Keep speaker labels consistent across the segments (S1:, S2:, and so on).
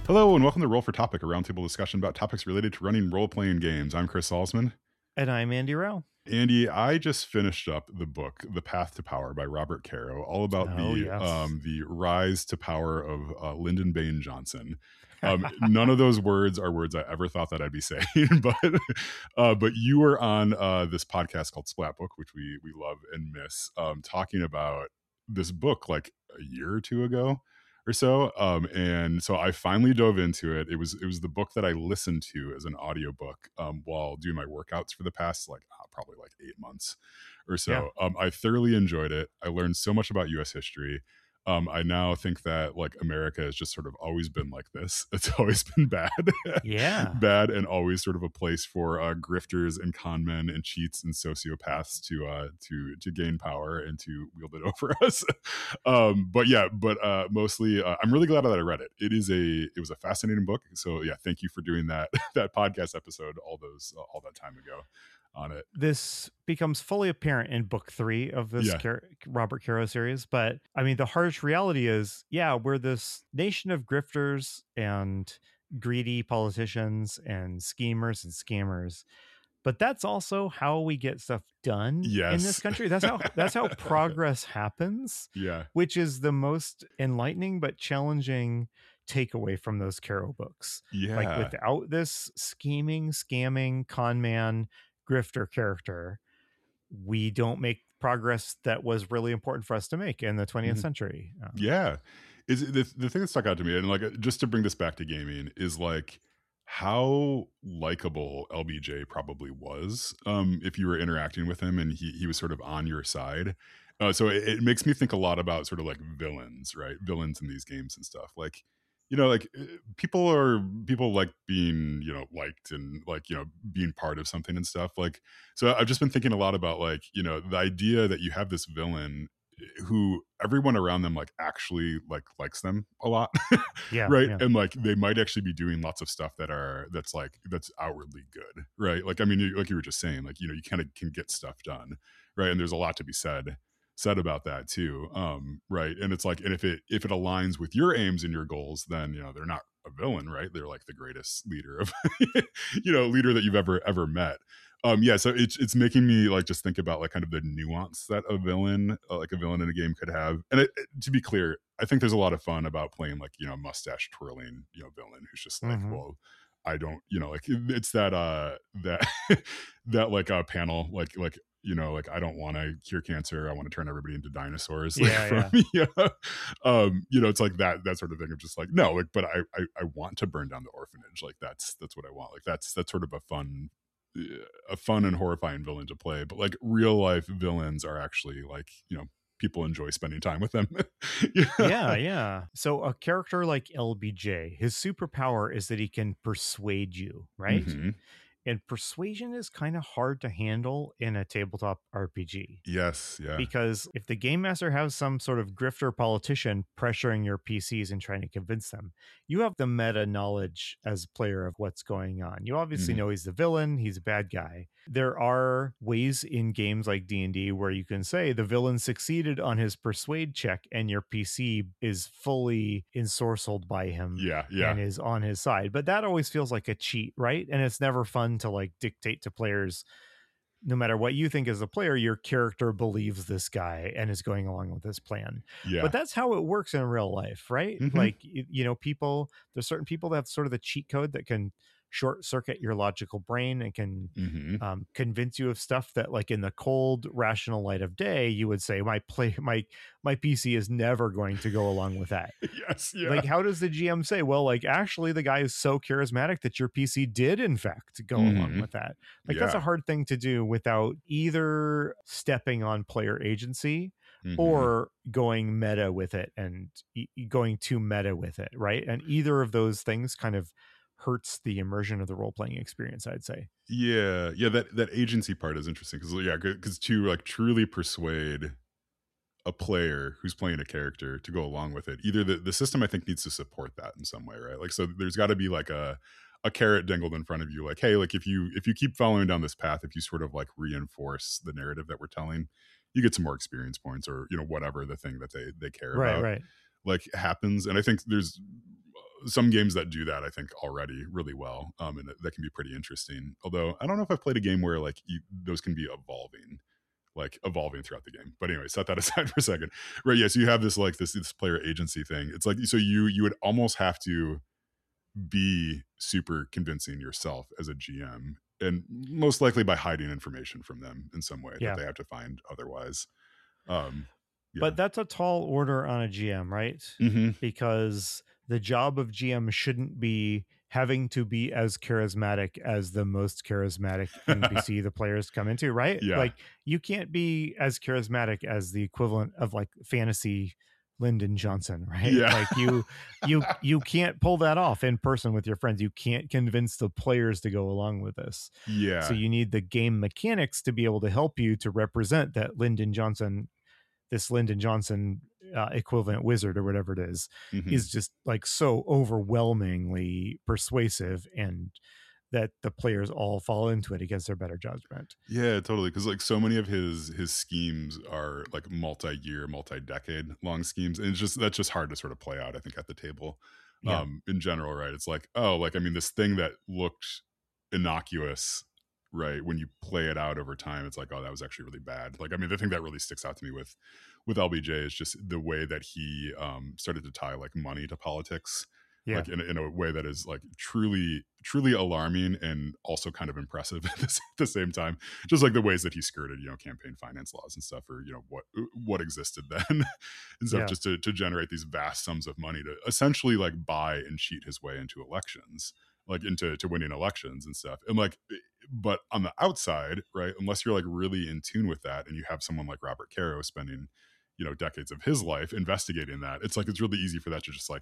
S1: Hello and welcome to Roll for Topic, a roundtable discussion about topics related to running role-playing games. I'm Chris Salzman.
S2: And I'm Andy Rowe.
S1: Andy, I just finished up the book "The Path to Power" by Robert Caro, all about the rise to power of Lyndon Baines Johnson. None of those words are words I ever thought that I'd be saying, but you were on this podcast called Splatbook, which we love and miss, talking about this book like a year or two ago or so, and so I finally dove into it. It was the book that I listened to as an audiobook while doing my workouts for the past probably 8 months or so.
S2: Yeah.
S1: I thoroughly enjoyed it. I learned so much about U.S. history. I now think that America has just sort of always been like this. It's always been bad,
S2: Yeah.
S1: bad, and always sort of a place for grifters and con men and cheats and sociopaths to gain power and to wield it over us. But mostly, I'm really glad that I read it. It was a fascinating book. So yeah, thank you for doing that podcast episode all that time ago on it.
S2: This becomes fully apparent in book 3 of this Robert Caro series. But I mean, the harsh reality is, we're this nation of grifters and greedy politicians and schemers and scammers. But that's also how we get stuff done in this country. That's how progress happens.
S1: Yeah.
S2: Which is the most enlightening but challenging takeaway from those Caro books.
S1: Yeah.
S2: Like, without this scheming, scamming, con man, grifter character, we don't make progress that was really important for us to make in the 20th century.
S1: Yeah. Is the thing that stuck out to me, and just to bring this back to gaming, is how likable LBJ probably was if you were interacting with him and he was sort of on your side. So it makes me think a lot about sort of villains, right? Villains in these games and stuff. People like being, liked and being part of something and stuff. So I've just been thinking a lot about the idea that you have this villain who everyone around them actually likes them a lot.
S2: Yeah.
S1: Right.
S2: Yeah.
S1: And they might actually be doing lots of stuff that's outwardly good. Right. I mean, you were just saying, you kind of can get stuff done. Right. And there's a lot to be said about that too. Right. And it's and if it aligns with your aims and your goals, then they're not a villain, right? They're the greatest leader of leader that you've ever met. So it's making me just think about kind of the nuance that a villain in a game could have. And to be clear, I think there's a lot of fun about playing mustache twirling villain who's just well, I don't it's that that panel I don't want to cure cancer. I want to turn everybody into dinosaurs. It's that sort of thing of just no, but I want to burn down the orphanage. That's what I want. That's sort of a fun and horrifying villain to play. But real life villains are actually people enjoy spending time with them.
S2: Yeah. So a character like LBJ, his superpower is that he can persuade you, right?
S1: Mm-hmm.
S2: And persuasion is kind of hard to handle in a tabletop RPG.
S1: Yes, yeah.
S2: Because if the game master has some sort of grifter politician pressuring your PCs and trying to convince them, you have the meta knowledge as a player of what's going on. You obviously know he's the villain, he's a bad guy. There are ways in games like D&D where you can say the villain succeeded on his persuade check and your PC is fully ensorcelled by him and is on his side. But that always feels like a cheat, right? And it's never fun to dictate to players, no matter what you think as a player, your character believes this guy and is going along with this plan.
S1: Yeah.
S2: But that's how it works in real life, right? There's certain people that have sort of the cheat code that can short circuit your logical brain and can convince you of stuff that in the cold rational light of day you would say my PC is never going to go along with that.
S1: Yes, yeah.
S2: How does the GM say, well, actually the guy is so charismatic that your PC did in fact go along with that? That's a hard thing to do without either stepping on player agency or going meta with it and going too meta with it, right? And either of those things kind of hurts the immersion of the role-playing experience, I'd say.
S1: Yeah, that agency part is interesting because to truly persuade a player who's playing a character to go along with it, either the system I think needs to support that in some way, right? So there's got to be a carrot dangled in front of you, hey, if you keep following down this path, if you sort of reinforce the narrative that we're telling, you get some more experience points or whatever the thing that they care about
S2: right
S1: happens. And I think there's some games that do that, I think, already really well, and that can be pretty interesting. Although I don't know if I've played a game where like those can be evolving throughout the game. But anyway, set that aside for a second. Right? Yeah. So you have this like this player agency thing. It's like so you would almost have to be super convincing yourself as a GM, and most likely by hiding information from them in some way that
S2: Yeah.
S1: they have to find otherwise. Um, yeah.
S2: But that's a tall order on a GM, right?
S1: Mm-hmm.
S2: Because the job of GM shouldn't be having to be as charismatic as the most charismatic NPC the players come into, right?
S1: Yeah.
S2: Like you can't be as charismatic as the equivalent of like fantasy Lyndon Johnson, right?
S1: Yeah.
S2: Like you can't pull that off in person with your friends. You can't convince the players to go along with this. So
S1: Yeah.
S2: you need the game mechanics to be able to help you to represent that Lyndon Johnson, this Lyndon Johnson equivalent wizard or whatever it
S1: Mm-hmm.
S2: is just like so overwhelmingly persuasive, and that the players all fall into it against their better judgment.
S1: Yeah, totally. Because like so many of his schemes are like multi-year, multi-decade long schemes, and it's just that's just hard to sort of play out. I think at the table,
S2: Yeah.
S1: in general, right? It's like oh, like I mean, this thing that looked innocuous, right? When you play it out over time, it's like oh, that was actually really bad. Like I mean, the thing that really sticks out to me with LBJ is just the way that he started to tie like money to politics
S2: Yeah.
S1: like in a way that is like truly alarming and also kind of impressive at the same time, just like the ways that he skirted campaign finance laws and stuff, or what existed then and stuff,
S2: Yeah.
S1: just to generate these vast sums of money to essentially like buy and cheat his way into elections, like into winning elections and stuff. And like but on the outside, right, unless you're like really in tune with that and you have someone like Robert Caro spending decades of his life investigating that, it's like it's really easy for that to just like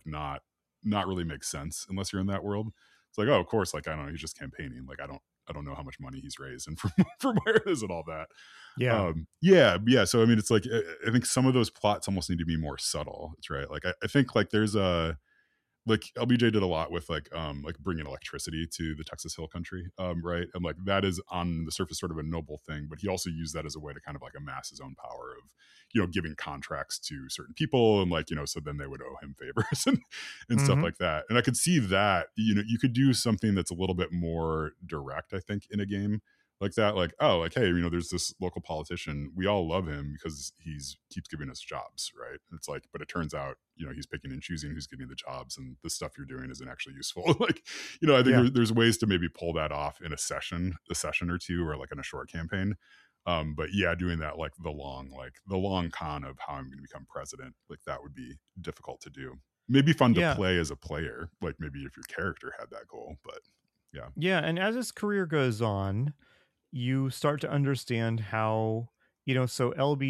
S1: not really make sense unless you're in that world. It's like, oh, of course, like I don't know, he's just campaigning. Like I don't know how much money he's raised and from where it is and all that.
S2: Yeah.
S1: Yeah. So I mean, it's like I think some of those plots almost need to be more subtle. It's right. Like I think like there's a like LBJ did a lot with like bringing electricity to the Texas Hill Country, right? And like that is on the surface sort of a noble thing, but he also used that as a way to kind of like amass his own power of giving contracts to certain people, and like so then they would owe him favors and stuff
S2: Mm-hmm.
S1: like that. And I could see that you could do something that's a little bit more direct, I think, in a game like that. Like oh, like hey, there's this local politician, we all love him because he's keeps giving us jobs, right? And it's like but it turns out he's picking and choosing who's getting the jobs, and the stuff you're doing isn't actually useful. Like I think
S2: Yeah.
S1: there's ways to maybe pull that off in a session or two, or like in a short campaign. But yeah, doing that like the long con of how I'm going to become president, like that would be difficult to do. Maybe fun to
S2: Yeah.
S1: play as a player, like maybe if your character had that goal, but yeah.
S2: Yeah. And as his career goes on, you start to understand how, so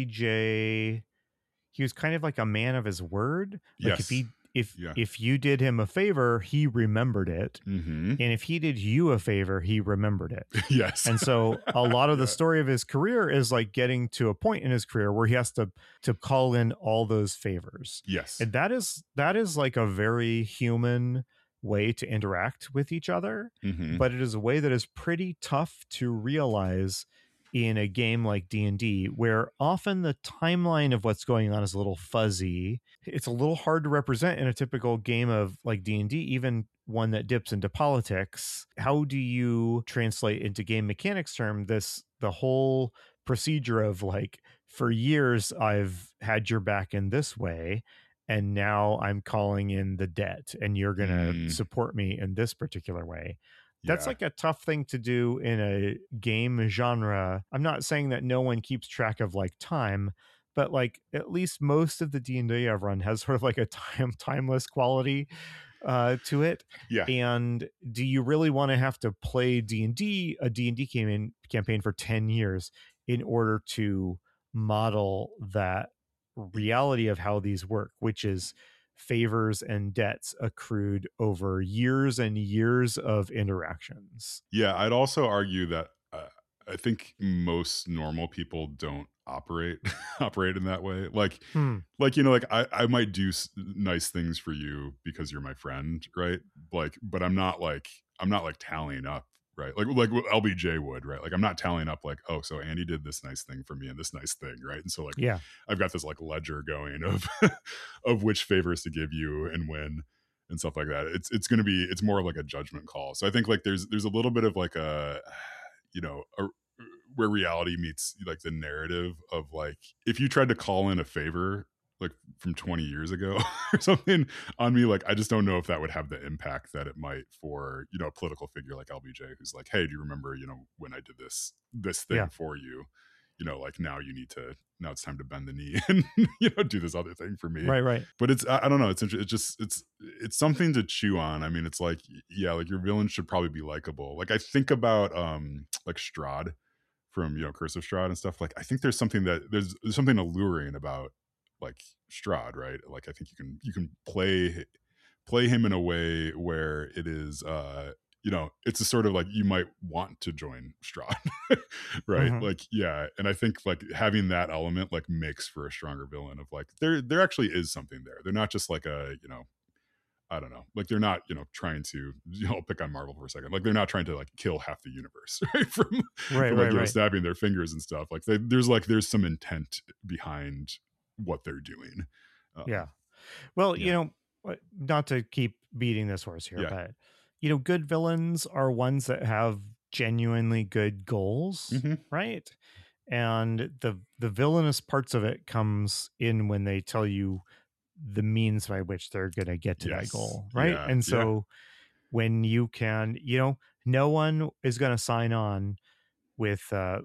S2: LBJ, he was kind of like a man of his word. Like if
S1: Yes.
S2: he if
S1: Yeah.
S2: if you did him a favor, he remembered it.
S1: Mm-hmm.
S2: And if he did you a favor, he remembered it.
S1: Yes.
S2: And so a lot of the
S1: Yeah.
S2: story of his career is like getting to a point in his career where he has to call in all those favors.
S1: Yes.
S2: And that is like a very human way to interact with each other,
S1: Mm-hmm.
S2: but it is a way that is pretty tough to realize in a game like D&D, where often the timeline of what's going on is a little fuzzy. It's a little hard to represent in a typical game of like D&D, even one that dips into politics. How do you translate into game mechanics term the whole procedure of like, for years I've had your back in this way, and now I'm calling in the debt and you're going to support me in this particular way. That's
S1: Yeah.
S2: like a tough thing to do in a game genre. I'm not saying that no one keeps track of like time, but like at least most of the D&D I've run has sort of like a timeless quality to it.
S1: Yeah.
S2: And do you really want to have to play a D&D campaign for 10 years in order to model that reality of how these work, which is favors and debts accrued over years and years of interactions?
S1: Yeah, I'd also argue that I think most normal people don't operate operate in that way.
S2: Hmm.
S1: Like like I might do nice things for you because you're my friend, right? Like, but I'm not like tallying up, right? Like what LBJ would, right? Like I'm not tallying up like, oh, so Andy did this nice thing for me and this nice thing, right? And so like
S2: Yeah.
S1: I've got this like ledger going of of which favors to give you and when. and stuff like that. It's more like a judgment call. So I think like there's a little bit of like a, you know, where reality meets like the narrative of like if you tried to call in a favor like from 20 years ago or something on me, like I just don't know if that would have the impact that it might for, you know, a political figure like LBJ who's like, hey, do you remember, you know, when I did this
S2: Yeah.
S1: thing for you? You know, like now it's time to bend the knee and you know do this other thing for me.
S2: Right. Right.
S1: But I don't know, it's something to chew on. I mean, it's like, yeah, like your villain should probably be likable. Like I think about like Strahd from, you know, Curse of Strahd and stuff. Like I think there's something alluring about like Strahd, right? Like I think you can play him in a way where it is you know, it's a sort of like you might want to join Strahd. Right?
S2: Hmm.
S1: Like yeah, and I think like having that element like makes for a stronger villain of like there actually is something there. They're not just like a, you know, I don't know. Like they're not, you know, trying to, you know, I'll pick on Marvel for a second. Like they're not trying to like kill half the universe, right?
S2: Right.
S1: From like,
S2: Right.
S1: you know,
S2: Right.
S1: snapping their fingers and stuff. Like there's some intent behind what they're doing.
S2: Yeah.
S1: Um,
S2: Well,
S1: yeah.
S2: not to keep beating this horse here,
S1: Yeah.
S2: but good villains are ones that have genuinely good goals,
S1: Hmm.
S2: right? And the villainous parts of it comes in when they tell you the means by which they're going to get to that
S1: Yes.
S2: goal, right?
S1: Yeah.
S2: And
S1: Yeah.
S2: so when you can, no one is going to sign on with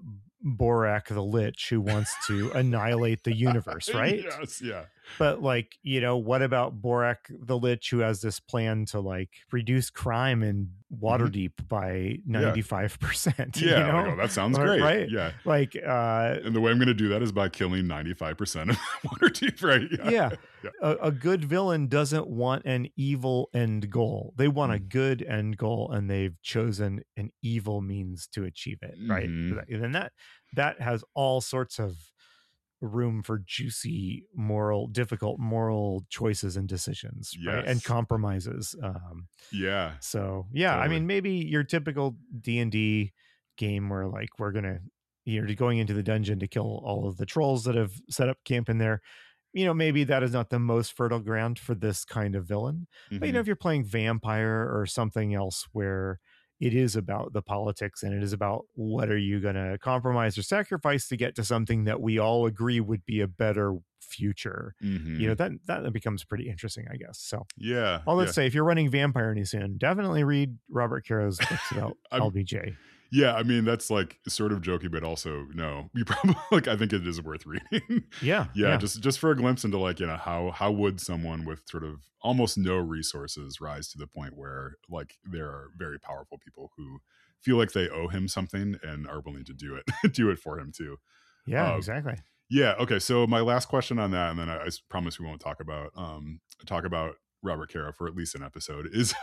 S2: Borak the Lich who wants to annihilate the universe, right?
S1: Yes. Yeah.
S2: But like, what about Borak the Lich who has this plan to like reduce crime in
S1: Hmm.
S2: Waterdeep by
S1: Yeah.
S2: 95%,
S1: Yeah. Like, oh, that sounds great.
S2: Right?
S1: Yeah.
S2: Like
S1: And the way I'm going to do that is by killing 95% of Waterdeep, right? Yeah.
S2: yeah,
S1: Yeah.
S2: a good villain doesn't want an evil end goal. They want a
S1: Mm.
S2: good end goal, and they've chosen an evil means to achieve it, right?
S1: Hmm.
S2: And that has all sorts of room for juicy difficult moral choices and decisions, right? And
S1: Yes.
S2: compromises.
S1: Yeah.
S2: So yeah, I
S1: Totally.
S2: mean, maybe your typical D&D game where like we're gonna you're going into the dungeon to kill all of the trolls that have set up camp in there. Maybe that is not the most fertile ground for this kind of villain. But
S1: Hmm.
S2: if you're playing vampire or something else where it is about the politics and it is about what are you going to compromise or sacrifice to get to something that we all agree would be a better future,
S1: Hmm.
S2: that becomes pretty interesting, I guess. So
S1: Yeah.
S2: all that to
S1: Yeah.
S2: say, if you're running Vampire any soon, definitely read Robert Caro's books about
S1: I'm
S2: LBJ.
S1: Yeah, I mean that's like sort of jokey, but also no. You probably like I think it is worth reading.
S2: Yeah,
S1: Yeah,
S2: yeah,
S1: just for a glimpse into like, you know, how would someone with sort of almost no resources rise to the point where like there are very powerful people who feel like they owe him something and are willing to do it do it for him too.
S2: yeah,
S1: Uh,
S2: exactly.
S1: yeah, okay. So my last question on that, and then I promise we won't talk about Robert Caro for at least an episode is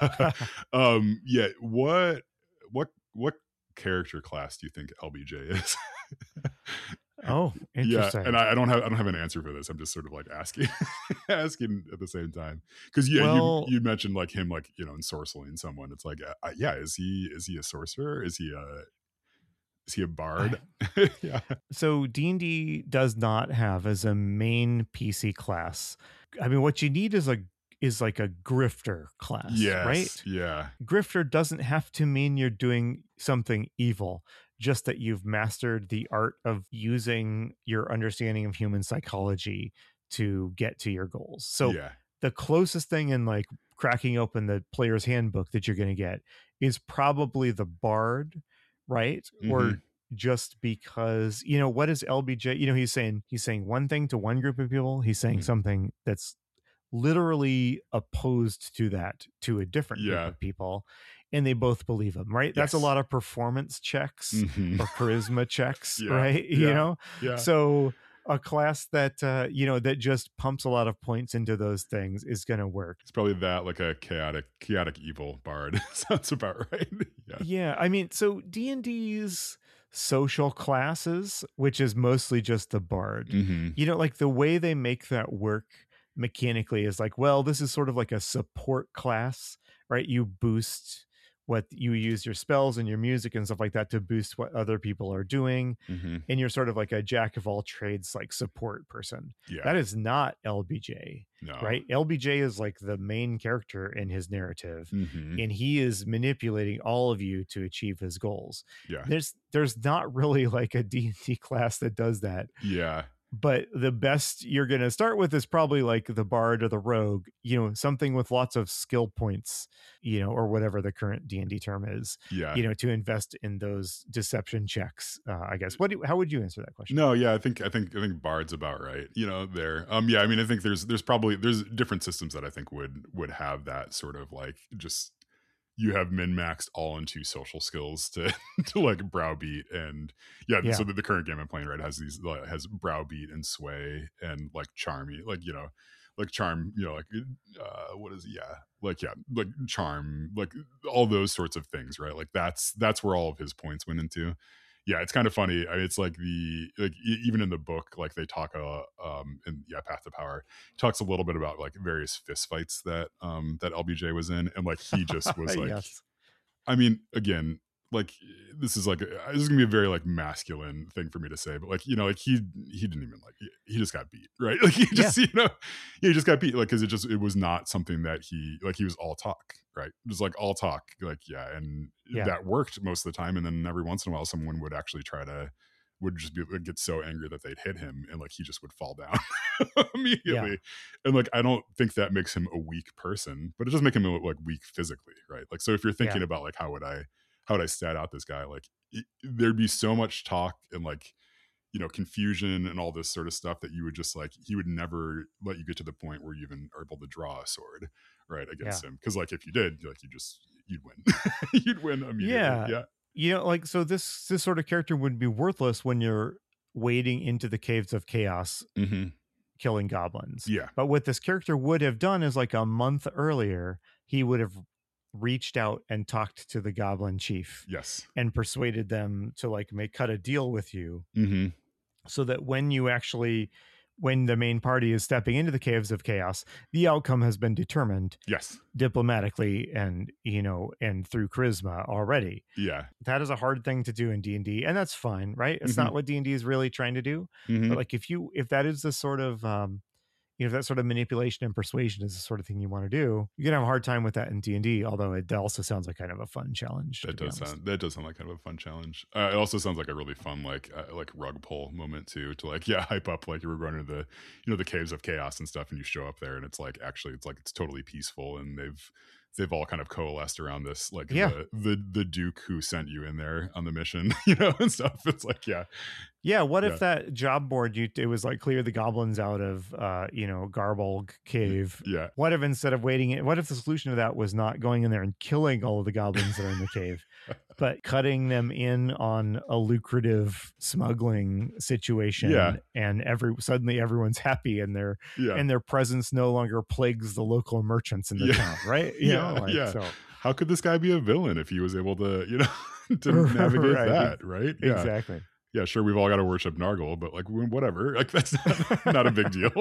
S1: yeah, what character class do you think LBJ is?
S2: Oh,
S1: Yeah, and
S2: interesting.
S1: I don't have an answer for this. I'm just sort of like asking asking at the same time because yeah,
S2: Well,
S1: you mentioned like him like, you know, ensorceling someone. It's like yeah, is he a sorcerer? Is he a bard? Yeah.
S2: so D&D does not have as a main PC class. I mean, what you need is like a grifter class,
S1: Yes.
S2: right?
S1: Yeah.
S2: Grifter doesn't have to mean you're doing something evil, just that you've mastered the art of using your understanding of human psychology to get to your goals. So
S1: Yeah.
S2: the closest thing in like cracking open the player's handbook that you're going to get is probably the bard, right? Or
S1: Hmm.
S2: just because, what is LBJ? He's saying one thing to one group of people, he's saying
S1: Hmm.
S2: something that's literally opposed to that to a different group
S1: Yeah.
S2: of people, and they both believe him, right? That's a
S1: Yes.
S2: lot of performance checks
S1: Hmm.
S2: or charisma checks,
S1: Yeah.
S2: right?
S1: Yeah. Yeah.
S2: So a class that that just pumps a lot of points into those things is going to work.
S1: It's probably that like a chaotic evil bard. Sounds about right. Yeah.
S2: Yeah, I mean, so D&D's social classes, which is mostly just the bard,
S1: Hmm.
S2: like the way they make that work mechanically is like, well, this is sort of like a support class, right? You boost what you use your spells and your music and stuff like that to boost what other people are doing.
S1: Mm-hmm.
S2: And you're sort of like a jack of all trades, like support person.
S1: Yeah.
S2: That is not LBJ,
S1: No.
S2: right? LBJ is like the main character in his narrative,
S1: Mm-hmm.
S2: and he is manipulating all of you to achieve his goals.
S1: Yeah.
S2: There's not really like a D&D class that does that.
S1: Yeah.
S2: But the best you're going to start with is probably like the bard or the rogue, something with lots of skill points, or whatever the current D&D term is,
S1: Yeah.
S2: to invest in those deception checks, I guess. How would you answer that question?
S1: No, yeah, I think Bard's about right. There. Yeah, I mean, I think there's different systems that I think would have that sort of like just you have min-maxed all into social skills to to like browbeat and
S2: Yeah.
S1: so the current game I'm playing, right, has browbeat and sway and like charmy, like charm, like what is like charm, like all those sorts of things, right? Like that's where all of his points went into. Yeah, it's kind of funny. It's like even in the book, like they talk in Path to Power, he talks a little bit about like various fist fights that that LBJ was in, and like he just was like,
S2: yes.
S1: I mean, again, like this is gonna be a very like masculine thing for me to say, but like like he didn't even like he just got beat, right? Like he just he just got beat, like because it was not something that he was all talk, right? It was like all talk, like and that worked most of the time, and then every once in a while someone would actually would just get so angry that they'd hit him and like he just would fall down immediately. And like I don't think that makes him a weak person, but it does make him like weak physically, right? Like so if you're thinking about like how would I stat out this guy, like there'd be so much talk and like confusion and all this sort of stuff that you would just like he would never let you get to the point where you even are able to draw a sword right against him, because like if you did, like you'd win. You'd win immediately.
S2: Like so this sort of character would be worthless when you're wading into the caves of chaos, killing goblins. But what this character would have done is like a month earlier he would have reached out and talked to the goblin chief and persuaded them to like cut a deal with you, so that when the main party is stepping into the caves of chaos, the outcome has been determined diplomatically and and through charisma already. That is a hard thing to do in D&D, and that's fine, right? It's not what D&D is really trying to do. But like if that is the sort of if that sort of manipulation and persuasion is the sort of thing you want to do, you're gonna have a hard time with that in D&D. Although it also sounds like kind of a fun challenge.
S1: That does sound like kind of a fun challenge. It also sounds like a really fun like rug pull moment too, to like hype up like you were going to the the caves of chaos and stuff, and you show up there and it's like actually it's totally peaceful, and they've all kind of coalesced around this like the Duke who sent you in there on the mission, and stuff. It's like what
S2: if that job board it was like clear the goblins out of Garbolg cave? What if instead of what if the solution to that was not going in there and killing all of the goblins that are in the cave, but cutting them in on a lucrative smuggling situation, and suddenly everyone's happy, and their presence no longer plagues the local merchants in the town, right? So
S1: how could this guy be a villain if he was able to to navigate that, right?
S2: Exactly.
S1: Yeah, sure, we've all got to worship Nargle, but like whatever, like that's not a big deal.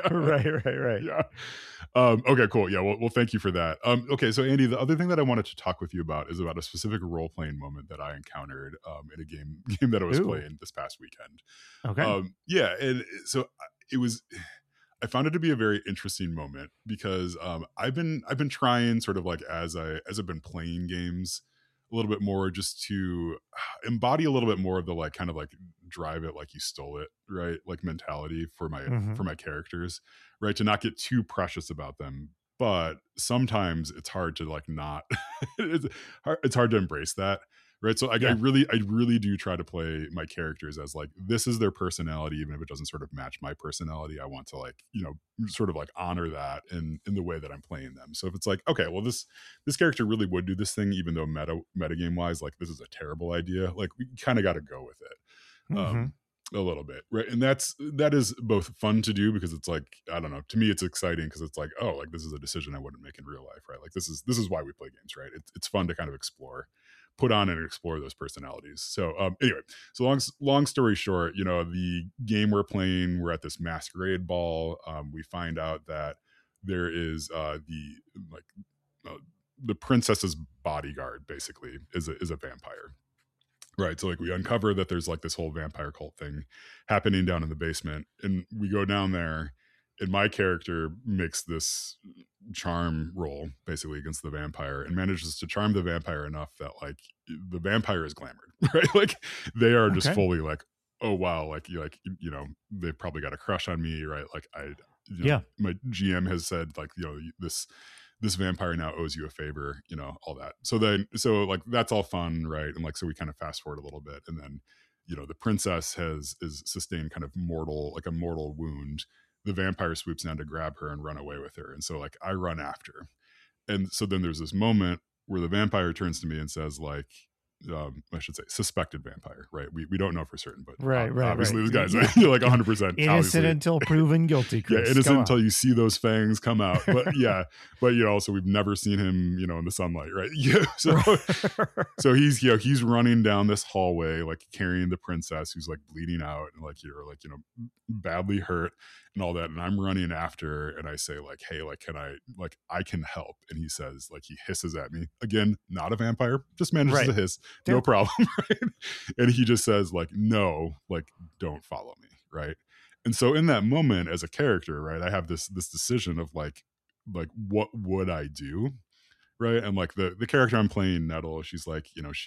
S2: Right.
S1: Yeah. Okay, cool. Yeah, well, thank you for that. Okay, so Andy, the other thing that I wanted to talk with you about is about a specific role playing moment that I encountered in a game that I was playing this past weekend.
S2: Okay.
S1: And so it was. I found it to be a very interesting moment because I've been trying sort of like as I've been playing games a little bit more, just to embody a little bit more of the like kind of like drive it like you stole it, right? Like mentality for my characters, right? To not get too precious about them. But sometimes it's hard to like not it's hard to embrace that, right? So like I really do try to play my characters as like this is their personality, even if it doesn't sort of match my personality. I want to like sort of like honor that in the way that I'm playing them. So if it's like, okay, well this character really would do this thing, even though metagame wise like this is a terrible idea, like we kind of got to go with it a little bit, right? And that is both fun to do because it's like, I don't know, to me it's exciting because it's like, oh, like this is a decision I wouldn't make in real life, right? Like this is why we play games, right? It's fun to kind of put on and explore those personalities. So anyway, so long story short, the game we're playing, we're at this masquerade ball. We find out that there is the princess's bodyguard basically is a vampire. Right. So like we uncover that there's like this whole vampire cult thing happening down in the basement. And we go down there, and my character makes this charm roll basically against the vampire and manages to charm the vampire enough that like the vampire is glamored, right? Like they are just
S2: Okay.
S1: fully like, oh wow, they've probably got a crush on me, right? Like my GM has said like, this vampire now owes you a favor, all that. So like that's all fun, right? And like so we kind of fast forward a little bit, and then the princess is sustained kind of a mortal wound. The vampire swoops down to grab her and run away with her, and so like I run after, and so then there's this moment where the vampire turns to me and says like, I should say suspected vampire, right? We don't know for certain, but
S2: Right.
S1: obviously
S2: Right.
S1: this guy's like 100%
S2: innocent until proven guilty, Chris.
S1: yeah, innocent until you see those fangs come out. But yeah, but also we've never seen him, in the sunlight, right? Yeah. So he's running down this hallway, like carrying the princess who's like bleeding out and like badly hurt and all that. And I'm running after, and I say like, hey, like I can help. And he says, like, he hisses at me again, not a vampire, just manages to hiss, no problem, right? And he just says like, no, like don't follow me, right? And so in that moment as a character, right, I have this decision of like what would I do, right? And like the character I'm playing, Nettle, she's like,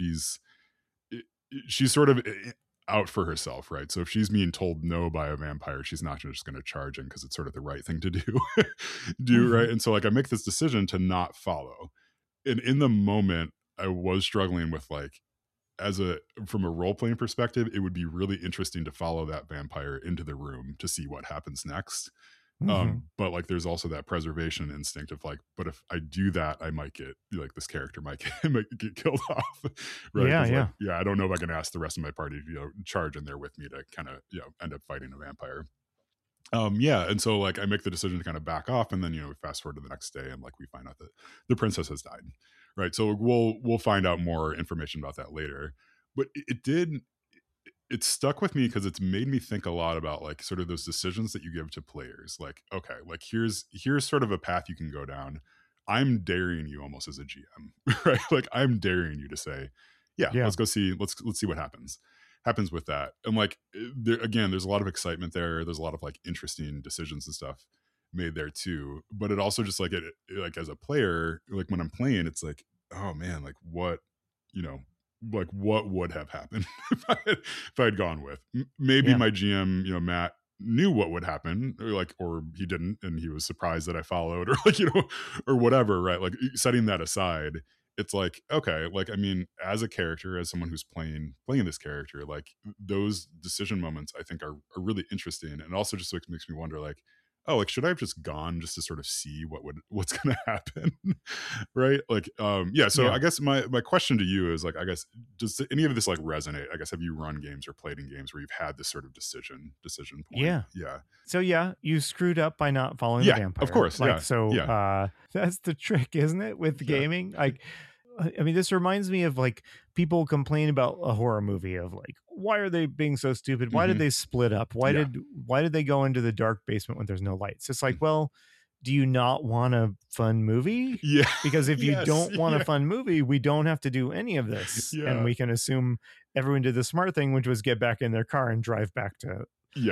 S1: she's sort of out for herself, right? So if she's being told no by a vampire, she's not just going to charge in because it's sort of the right thing to do, right? And so like I make this decision to not follow, and in the moment I was struggling with like, from a role playing perspective, it would be really interesting to follow that vampire into the room to see what happens next. But like there's also that preservation instinct of like, but if I do that, I might get like this character might get killed off, right?
S2: Yeah.
S1: Like, I don't know if I can ask the rest of my party to charge in there with me to kind of end up fighting a vampire. And so like I make the decision to kind of back off, and then we fast forward to the next day, and like we find out that the princess has died, right? So we'll find out more information about that later. But it stuck with me because it's made me think a lot about like sort of those decisions that you give to players. Like, okay, like here's sort of a path you can go down. I'm daring you almost as a GM, right? Like I'm daring you to say, yeah. Let's go see, let's see what happens with that. And like there's a lot of excitement there. There's a lot of like interesting decisions and stuff made there too. But it also just like like as a player, like when I'm playing, it's like, oh man, like what, like what would have happened if I had gone with maybe my GM, Matt knew what would happen, or he didn't, and he was surprised that I followed, or like, or whatever, right? Like setting that aside, it's like, okay, like, I mean, as a character, as someone who's playing this character, like those decision moments I think are really interesting. And also just like makes me wonder like, oh, like should I have just gone just to sort of see what's gonna happen? Right? Like so I guess my question to you is like, I guess, does any of this like resonate? I guess, have you run games or played in games where you've had this sort of decision point?
S2: So you screwed up by not following the vampire,
S1: of course.
S2: like, that's the trick, isn't it, with gaming? Like, I mean, this reminds me of like people complain about a horror movie of like, why are they being so stupid? Why did they split up? Why did they go into the dark basement when there's no lights? It's like, well, do you not want a fun movie?
S1: Yeah.
S2: Because if you don't want a fun movie, we don't have to do any of this. And we can assume everyone did the smart thing, which was get back in their car and drive back to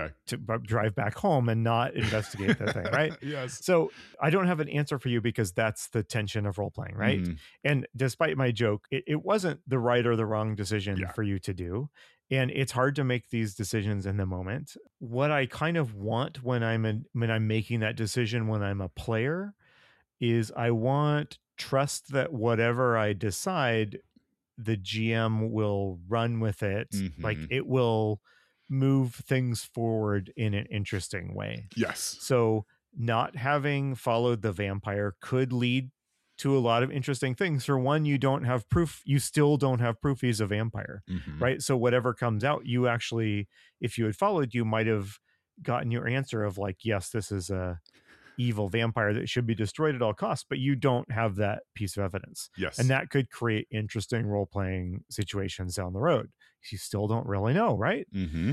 S2: drive back home and not investigate that thing, right?
S1: Yes.
S2: So I don't have an answer for you because that's the tension of role playing, right? And despite my joke, it wasn't the right or the wrong decision for you to do. And it's hard to make these decisions in the moment. What I kind of want when I'm making that decision when I'm a player is I want trust that whatever I decide, the GM will run with it. Like it will move things forward in an interesting way.
S1: Yes.
S2: So not having followed the vampire could lead to a lot of interesting things. For one, you don't have proof. You still don't have proof he's a vampire, right? So whatever comes out, you actually, if you had followed, you might have gotten your answer of like, yes, this is a evil vampire that should be destroyed at all costs, but you don't have that piece of evidence.
S1: Yes.
S2: And that could create interesting role-playing situations down the road. You still don't really know, right?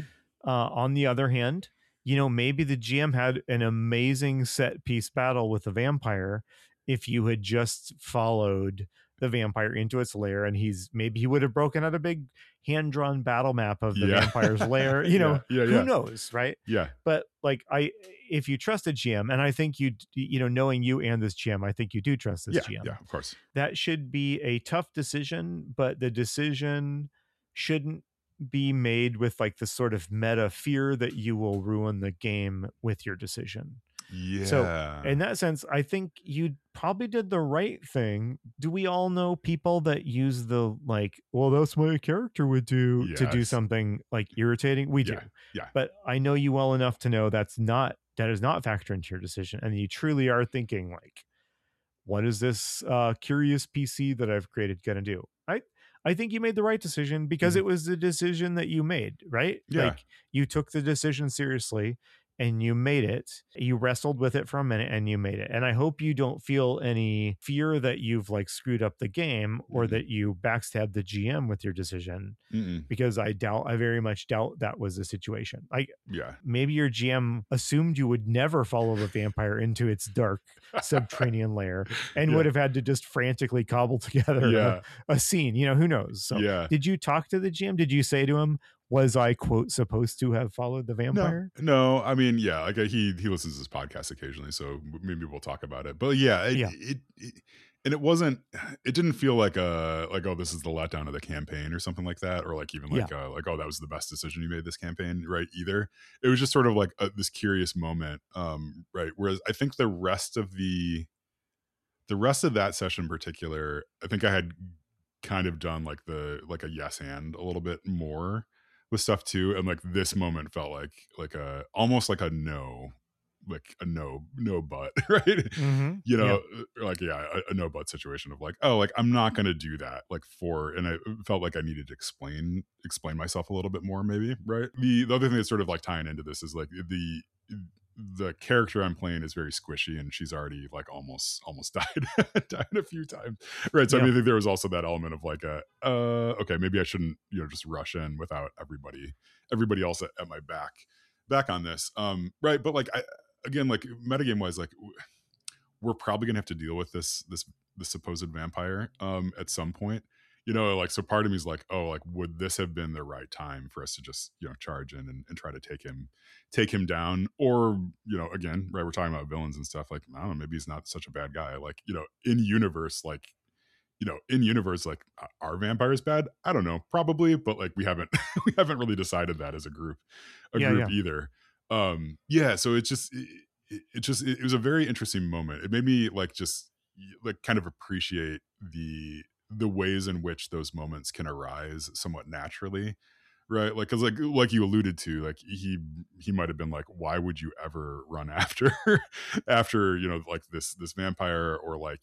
S2: On the other hand, maybe the GM had an amazing set piece battle with the vampire if you had just followed the vampire into its lair, and maybe he would have broken out a big hand-drawn battle map of the
S1: Yeah.
S2: vampire's lair.
S1: Yeah. Yeah.
S2: Who
S1: Yeah.
S2: knows, right?
S1: Yeah.
S2: But like, if you trust a GM, and I think knowing you and this GM, I think you do trust this
S1: Yeah.
S2: GM.
S1: Yeah. Of course.
S2: That should be a tough decision, but the decision shouldn't be made with like the sort of meta fear that you will ruin the game with your decision.
S1: Yeah.
S2: So in that sense, I think you probably did the right thing. Do we all know people that use the like, well, that's what a character would do to do
S1: Yes.
S2: something like irritating? We do.
S1: Yeah.
S2: But I know you well enough to know that does not factor into your decision. And you truly are thinking like, what is this curious PC that I've created going to do? I think you made the right decision because it was the decision that you made, right?
S1: Yeah.
S2: Like you took the decision seriously and you made it. You wrestled with it for a minute and you made it. And I hope you don't feel any fear that you've like screwed up the game or that you backstabbed the GM with your decision, because I very much doubt that was the situation. Maybe your GM assumed you would never follow the vampire into its dark subterranean lair and would have had to just frantically cobble together a scene. Who knows? So did you talk to the GM? Did you say to him, was I, quote, supposed to have followed the vampire?
S1: No. I mean, yeah, like he listens to this podcast occasionally, so maybe we'll talk about it. But yeah, and it didn't feel like oh, this is the letdown of the campaign or something like that, or like even like oh, that was the best decision you made this campaign, right? Either it was just sort of like this curious moment, right? Whereas I think the rest of that session in particular, I think I had kind of done like a yes and a little bit more with stuff too, and like this moment felt like a almost like a no but right. Like a no but situation of like, oh, like I'm not gonna do that, like and I felt like I needed to explain myself a little bit more maybe, right? The other thing that's sort of like tying into this is like the character I'm playing is very squishy, and she's already like almost died a few times, right? So I mean, I think there was also that element of like okay, maybe I shouldn't just rush in without everybody else at my back on this, right? But like again, like metagame wise, like we're probably gonna have to deal with this supposed vampire at some point. Like, so part of me is like, oh, like would this have been the right time for us to just charge in and try to take him down? Or again, right, we're talking about villains and stuff, like I don't know, maybe he's not such a bad guy, like in universe, like are vampires bad? I don't know, probably, but like we haven't really decided that as a group either. So it was a very interesting moment. It made me like just like kind of appreciate the ways in which those moments can arise somewhat naturally, right? Like, because like you alluded to, like he might have been like, why would you ever run after like this vampire, or like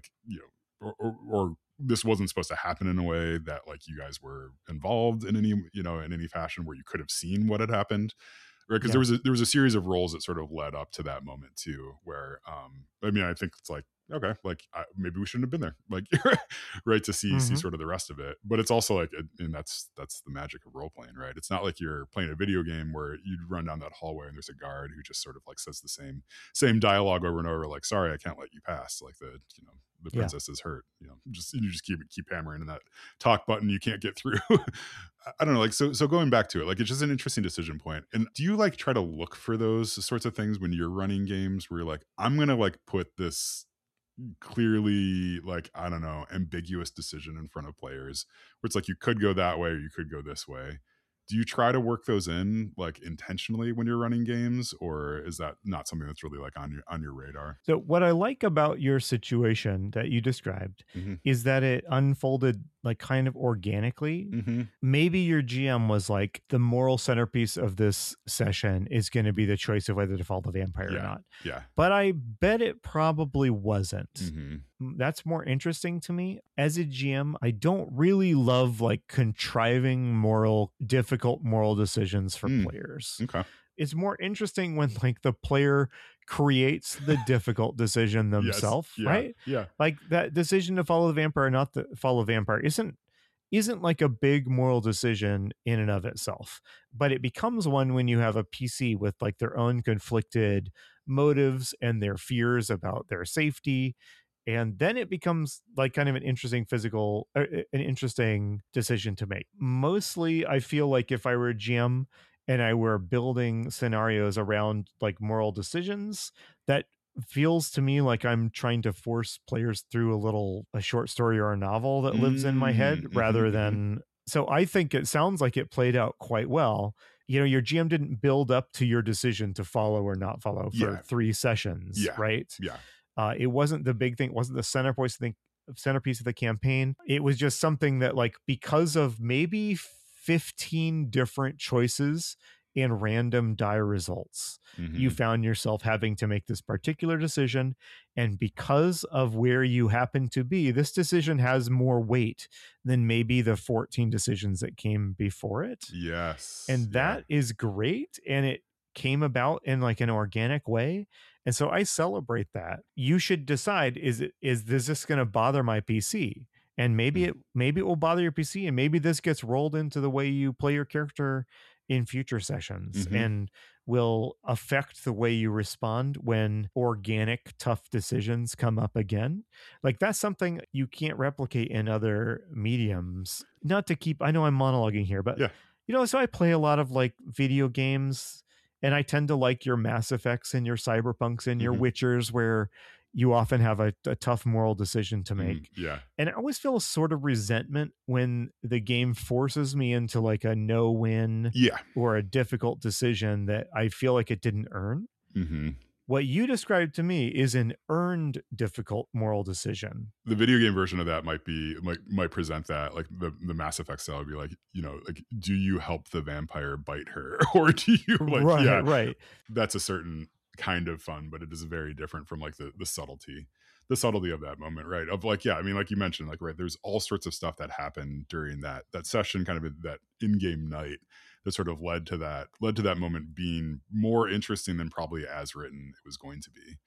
S1: or this wasn't supposed to happen in a way that like you guys were involved in any fashion where you could have seen what had happened, right? Because there was a series of roles that sort of led up to that moment too, where I mean, I think it's like, okay, like maybe we shouldn't have been there, like right, to see sort of the rest of it. But it's also like, and that's the magic of role playing, right? It's not like you're playing a video game where you run down that hallway and there's a guard who just sort of like says the same dialogue over and over, like, sorry, I can't let you pass, like the princess is hurt, you just keep hammering that talk button, you can't get through. I don't know, like, so going back to it, like, it's just an interesting decision point. And do you like try to look for those sorts of things when you're running games where you're like, I'm gonna like put this clearly, like, I don't know, ambiguous decision in front of players where it's like you could go that way or you could go this way? Do you try to work those in like intentionally when you're running games, or is that not something that's really like on your radar?
S2: So what I like about your situation that you described is that it unfolded like kind of organically. Maybe your GM was like, the moral centerpiece of this session is going to be the choice of whether to follow the vampire or not.
S1: Yeah.
S2: But I bet it probably wasn't. That's more interesting to me. As a GM, I don't really love like contriving difficult moral decisions for players.
S1: Okay.
S2: It's more interesting when like the player creates the difficult decision themselves, right?
S1: Yeah.
S2: Like that decision to follow the vampire or not to follow the vampire isn't isn't like a big moral decision in and of itself, but it becomes one when you have a PC with like their own conflicted motives and their fears about their safety. And then it becomes like kind of an interesting an interesting decision to make. Mostly, I feel like if I were a GM and I were building scenarios around like moral decisions, that feels to me like I'm trying to force players through a short story or a novel that lives in my head rather than. So I think it sounds like it played out quite well. You know, your GM didn't build up to your decision to follow or not follow for 3 sessions, right?
S1: Yeah.
S2: It wasn't the big thing. It wasn't the centerpiece of the campaign. It was just something that, like, because of maybe 15 different choices and random die results, you found yourself having to make this particular decision. And because of where you happen to be, this decision has more weight than maybe the 14 decisions that came before it.
S1: Yes.
S2: And that is great. And it came about in like an organic way. And so I celebrate that. You should decide, is this going to bother my PC? And maybe it will bother your PC, and maybe this gets rolled into the way you play your character in future sessions and will affect the way you respond when organic tough decisions come up again. Like, that's something you can't replicate in other mediums. Not to keep, I know I'm monologuing here, but you know, so I play a lot of like video games, and I tend to like your Mass Effects and your Cyberpunks and your Witchers, where you often have a tough moral decision to make. And I always feel a sort of resentment when the game forces me into like a no-win or a difficult decision that I feel like it didn't earn. What you described to me is an earned difficult moral decision.
S1: The video game version of that might present that, like the Mass Effect style would be like, you know, like, do you help the vampire bite her, or do you like,
S2: right.
S1: That's a certain kind of fun, but it is very different from like the subtlety of that moment, right? Of like, I mean, like you mentioned, like, right, there's all sorts of stuff that happened during that session, kind of that in-game night, that sort of led to that moment being more interesting than probably as written it was going to be.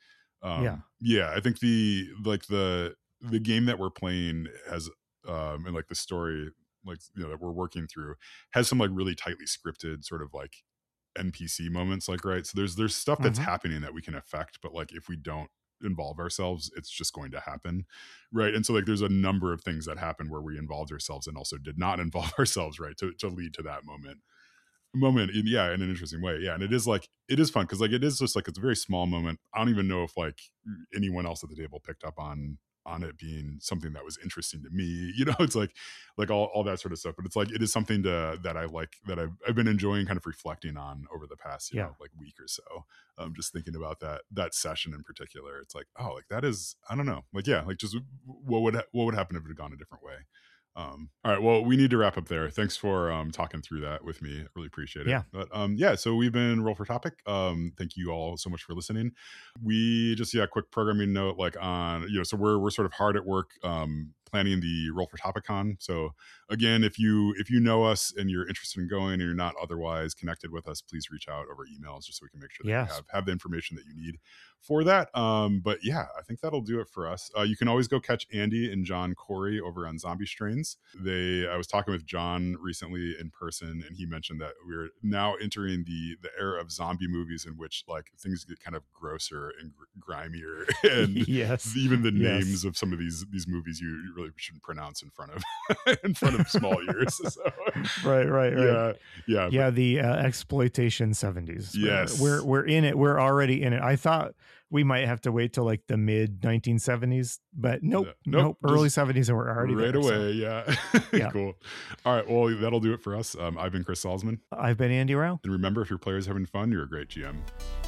S1: I think the game that we're playing has and like the story, like, you know, that we're working through, has some like really tightly scripted sort of like NPC moments, like, right, so there's stuff that's happening that we can affect, but like if we don't involve ourselves, it's just going to happen, right? And so like there's a number of things that happen where we involved ourselves and also did not involve ourselves, right, to lead to that moment in an interesting way. And it is fun because like it is just like, it's a very small moment. I don't even know if like anyone else at the table picked up on it being something that was interesting to me, you know. It's like all that sort of stuff, but it's like, it is something that I like, that I've been enjoying kind of reflecting on over the past, you know, like week or so. Just thinking about that session in particular. It's like, oh, like that is, I don't know, like, like just what would happen if it had gone a different way. All right, well, we need to wrap up there. Thanks for talking through that with me. I really appreciate it. But so we've been Roll for Topic. Thank you all so much for listening. We just quick programming note, like, on, you know, so we're sort of hard at work planning the Roll for Topic Con. So again, if you know us and you're interested in going and you're not otherwise connected with us, please reach out over emails just so we can make sure that you have the information that you need for that. But I think that'll do it for us. You can always go catch Andy and John Corey over on Zombie Strains. I was talking with John recently in person, and he mentioned that we're now entering the era of zombie movies in which like things get kind of grosser and grimier, and even the names of some of these movies you really shouldn't pronounce in front of small ears. So,
S2: right. The exploitation 70s. We're in it. We're already in it. I thought we might have to wait till like the mid 1970s, but nope, early 70s, and we're already
S1: right
S2: there,
S1: away. So. Cool. All right, well, that'll do it for us. I've been Chris Salzman.
S2: I've been Andy Rao.
S1: And remember, if your player's having fun, you're a great GM.